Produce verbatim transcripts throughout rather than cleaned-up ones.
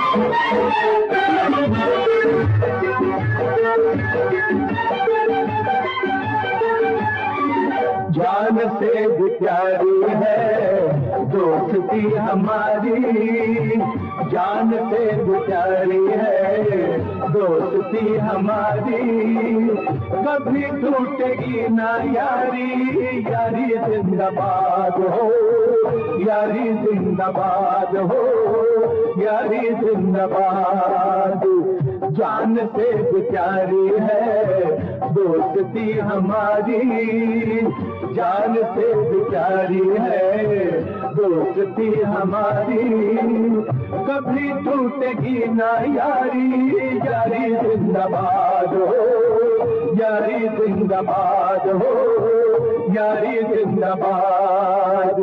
जान से भी प्यारी है दोस्ती हमारी, जान से भी प्यारी है दोस्ती हमारी, कभी टूटेगी ना यारी, यारी जिंदाबाद हो, यारी जिंदाबाद हो, यारी जिंदाबाद। जान से भी प्यारी है दोस्ती हमारी, जान से भी प्यारी है दोस्ती हमारी, कभी टूटेगी ना यारी, यारी जिंदाबाद हो, यारी जिंदाबाद हो, यारी जिंदाबाद।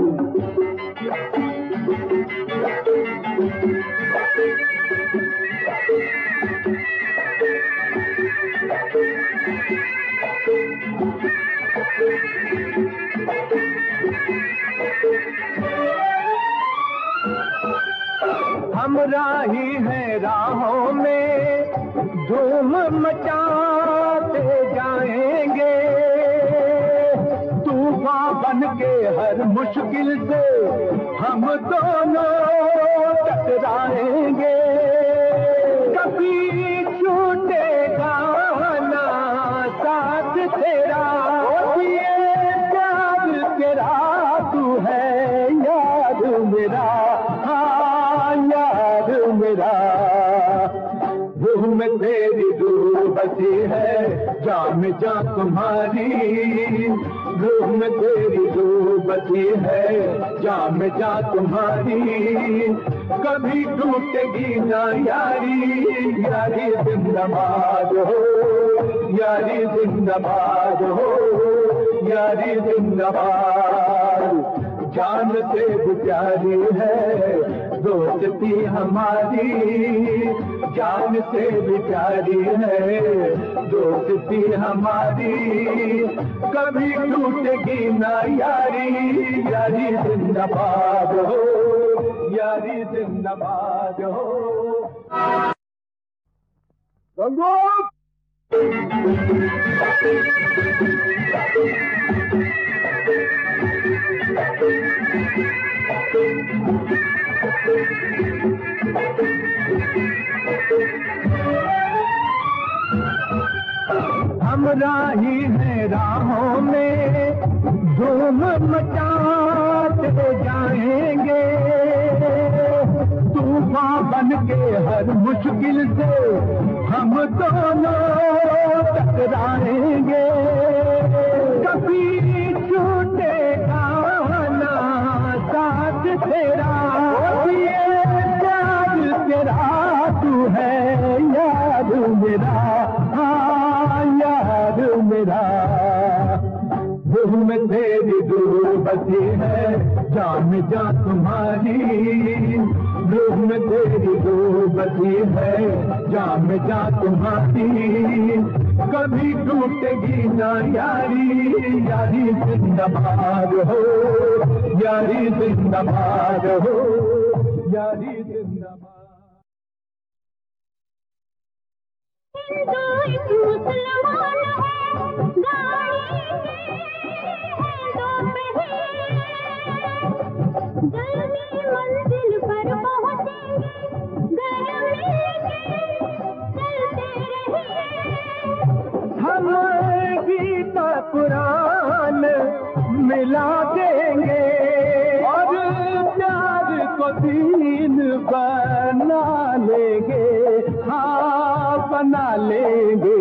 हम राही हैं राहों में धूम मचाते जाएंगे, तूफान बन के हर मुश्किल से हम दोनों टकराएंगे, कभी छूटेगा ना साथ तेरा, ये प्यार तेरा तू है यार मेरा, हाँ यार मेरा। रूह में तेरी रूह बसी है जान जा तुम्हारी, रूह में तेरी रूह बसी है जान जा तुम्हारी, कभी टूटेगी ना यारी, यारी जिंदाबाद हो, यारी जिंदाबाद हो, यारी जिंदाबाद। जान से भी प्यारी है दोस्ती हमारी, जान से भी प्यारी है दोस्ती हमारी, कभी टूटेगी ना यारी, यारी जिंदाबाद हो, यारी जिंदाबाद हो। रंगून हम राही हैं राहों में धूम मचाते जाएंगे, तूफान बन के हर मुश्किल से हम दोनों टकराएंगे, कभी छूटेगा ना साथ तेरा, ये प्यार तेरा तू है यार मेरा, हाँ यार मेरा। रूह में तेरी रूह बसी है जान जा तुम्हारी, रूह में तेरी रूह बसी है जान जा तुम्हारी, कभी टूटेगी ना यारी, यारी जिंदाबाद हो, यारी जिंदाबाद हो, यारी जिंदाबाद। हिंदू मुसलमान है गाड़ी जल्दी मंजिल पर पहुंचेंगे, घर मिलके चलते रहिए, हम गीता कुरान मिला देंगे और प्यार को दीन बना लेंगे, हाँ बना लेंगे।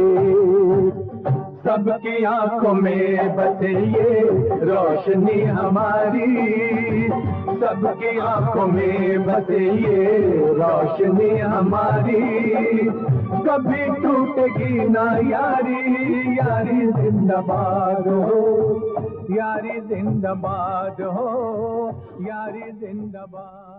सबकी आंखों में बसे ये रोशनी हमारी, सबकी आंखों में बसे ये रोशनी हमारी, कभी टूटेगी ना यारी, यारी जिंदाबाद हो, यारी जिंदाबाद हो, यारी जिंदाबाद।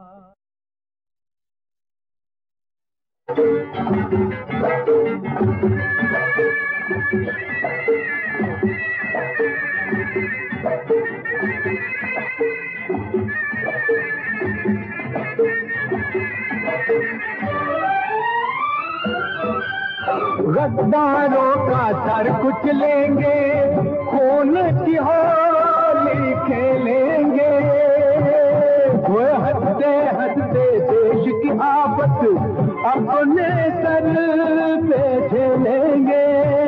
गद्दारों का सर कुचलेंगे, खून की होली खेलेंगे। वो हंसते हंसते देश की आफत अपने सर पे झेलेंगे।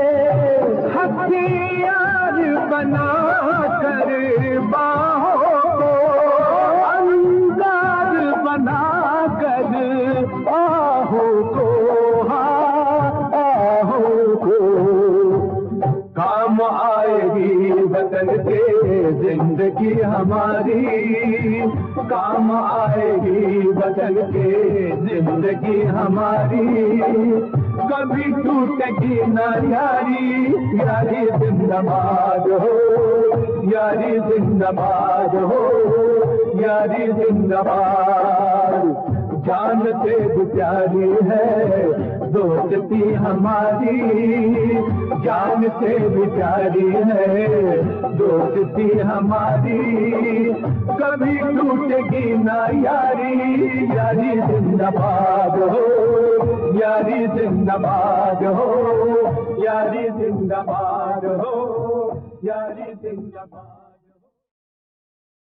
हथियार बना कर बाहों को अंगार बना कर आहों को, हाँ आहों को काम आएगी वतन के जिंदगी हमारी, काम आएगी वतन के जिंदगी हमारी। कभी टूटेगी ना यारी, यारी जिंदाबाद हो, यारी जिंदाबाद हो, यारी जिंदाबाद। जान से भी प्यारी है दोस्ती हमारी, जान से भी प्यारी है दोस्ती हमारी। कभी टूटेगी ना यारी, यारी जिंदाबाद हो, यारी जिंदाबाद हो, यारी जिंदाबाद हो, यारी जिंदाबाद।